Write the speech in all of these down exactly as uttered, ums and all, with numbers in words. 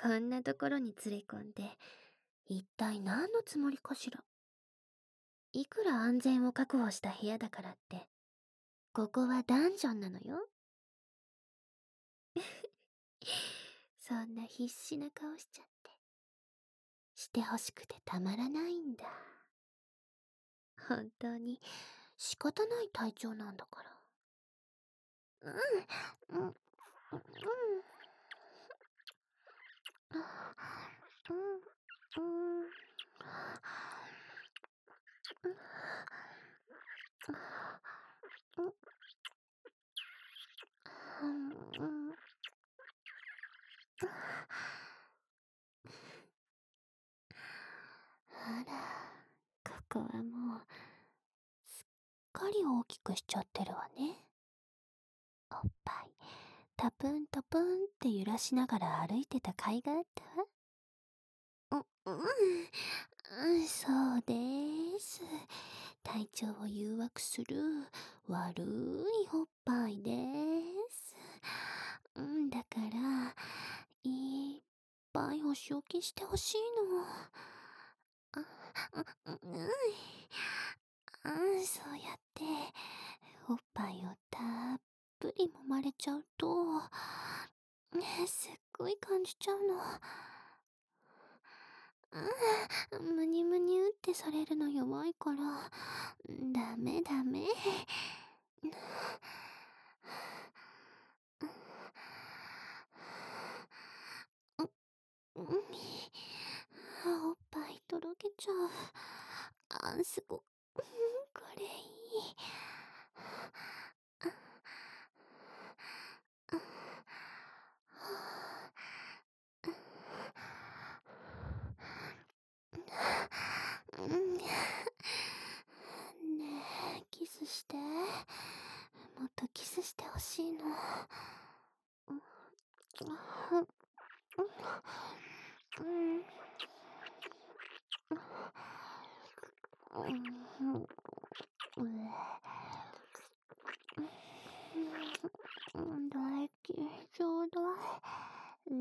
こんなところに連れ込んで、一体何のつもりかしら。いくら安全を確保した部屋だからって、ここはダンジョンなのよ。そんな必死な顔しちゃって。してほしくてたまらないんだ。本当に仕方ない体調なんだから。うん、うん、うん。うん、うん。うん、うん。あら、ここはもう、すっかり大きくしちゃってるわね。おっぱい、タプンタプンって揺らしながら歩いてた甲斐があったわ。う、うん、うん、そうです。体調を誘惑する悪いおっぱいです。うん、だから、いっぱいお仕置きしてほしいの。あ、う、うん、うん、そうやって、おっぱいをたっぷり揉まれちゃうと、すっごい感じちゃうの。うん、むにむにゅってされるの弱いから、ダメダメ。うん、おっぱいとろけちゃう。あ、すご、これいい。ねえ、キスして。もっとキスしてほしいの。うん、うん、うん、うん、唾液ちょうだい。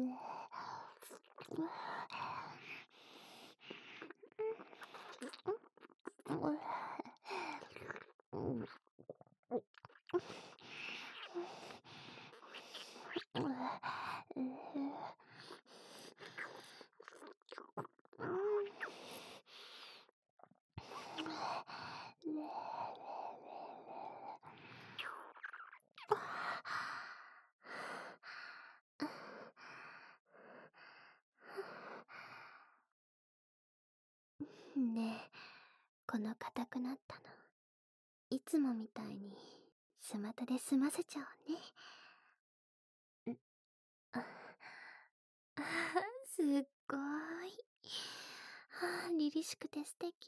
ねえ、この硬くなったの、いつもみたいにスマタで済ませちゃおうね。ん、ああ、すっごーい。はあ、凛々しくて素敵。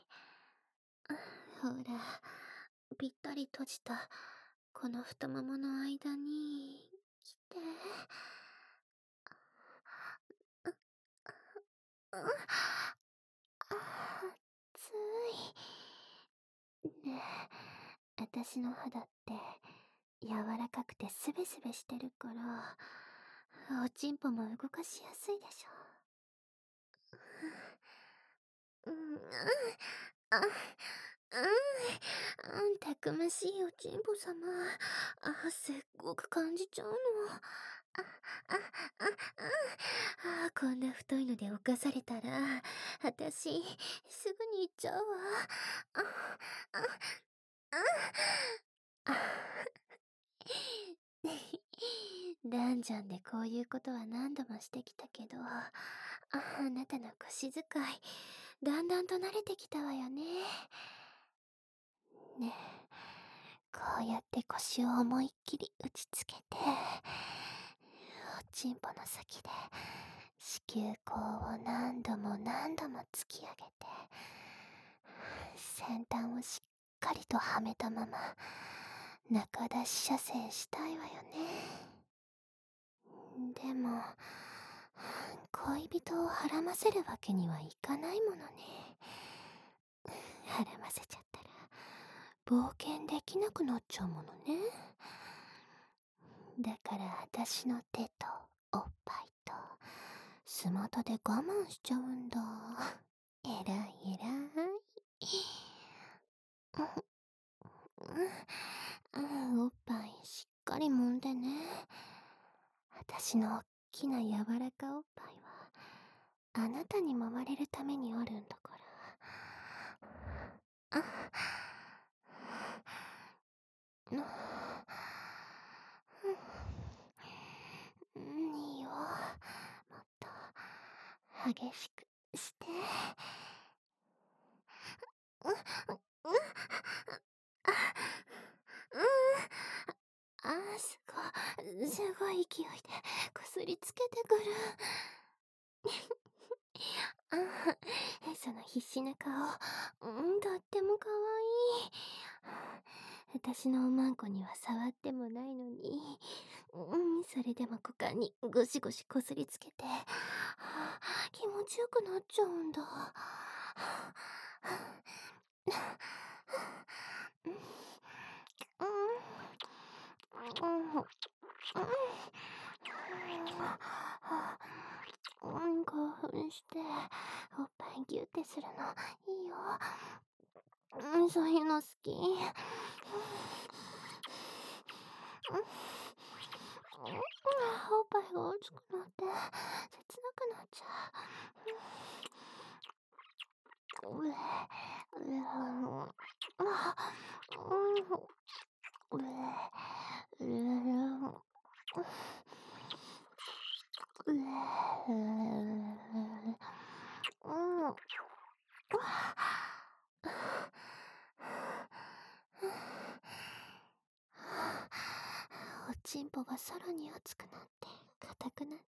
ほら、ぴったり閉じたこの太ももの間に来て。あ、熱い。ねえ、私の肌って柔らかくてスベスベしてるから、おちんぽも動かしやすいでしょ。うん、うん、あ、うん、たくましいおちんぽ様。あ、すっごく感じちゃうの。あ、あ、あ、あ、あ、こんな太いので犯されたら、あたし、すぐに行っちゃうわ。あ、あ、あ、あ、ダンジョンでこういうことは何度もしてきたけど、あ、あなたの腰使い、だんだんと慣れてきたわよね。ねえ、こうやって腰を思いっきり打ちつけて、おちんぽの先で子宮口を何度も何度も突き上げて、先端をしっかりとはめたまま中出し射精したいわよね。でも、恋人をはらませるわけにはいかないものね。はらませちゃったら冒険できなくなっちゃうものね。だから私の手とおっぱいとスマタで我慢しちゃうんだ。えらいえらい。うん、おっぱいしっかり揉んでね。私のおっきな柔らかおっぱいはあなたに揉まれるためにあるんだから。あうん、いいよ。もっと激しくして。う、う、う、あ、うん、あ、すごい、すごい勢いでこすりつけてくる。あ、その必死な顔、うん、とってもかわいい。私のおまんこには触ってもないのに、うん、それでも股間にゴシゴシこすりつけて、はあ、気持ちよくなっちゃうんだ。うん、うん、うん、興奮しておっぱいギュってするのいいよ。うん、そういうの好き。おっぱいが熱くなって切なくなっちゃう。うえ、うえ、あの、あ、うん、うえ、うえ、うえ、うん。おちんぽがさらに熱くなって硬くなって、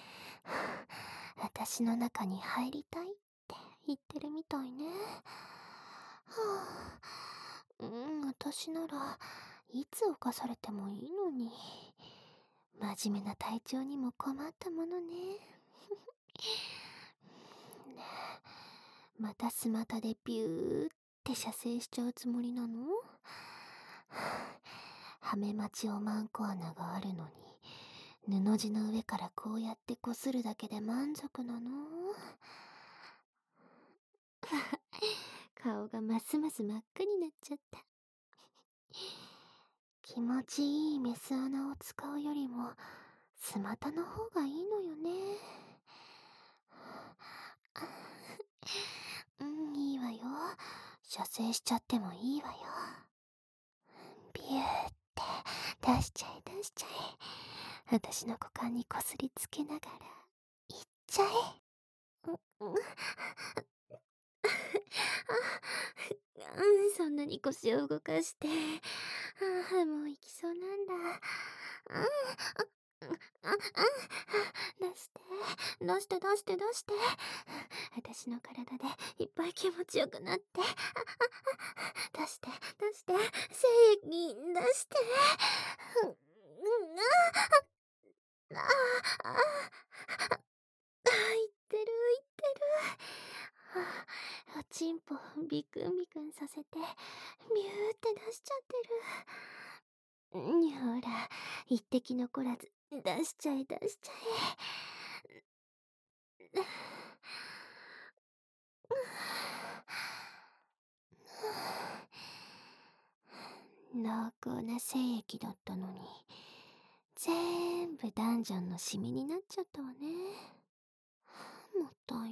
私の中に入りたいって言ってるみたいね。はあ、うん、私ならいつ犯されてもいいのに。真面目な体調にも困ったものね。ねえ、またスマタでビューって射精しちゃうつもりなの？はめ待ちおまんこ穴があるのに、布地の上からこうやってこするだけで満足なの？顔がますます真っ赤になっちゃった。気持ちいいメス穴を使うよりもスマタの方がいいのよね。うん、いいわよ。射精しちゃってもいいわよ。ビューって出しちゃえ出しちゃえ。私の股間にこすりつけながらいっちゃえ。うん、うん、そんなに腰を動かして、ああ、もう行きそうなんだ。うん、あ、あ、出して、出して、出して、出して。私の体でいっぱい気持ちよくなって。出して、出して、精液出して。うん、うん、ああ、ああ、言ってる、言ってる。あ、おちんぽビクンビクンさせて、ビューって出しちゃってる。ん、ほら、一滴残らず、出しちゃえ、出しちゃえ。濃厚な精液だったのに、全部ダンジョンのシミになっちゃったわね。もったいない。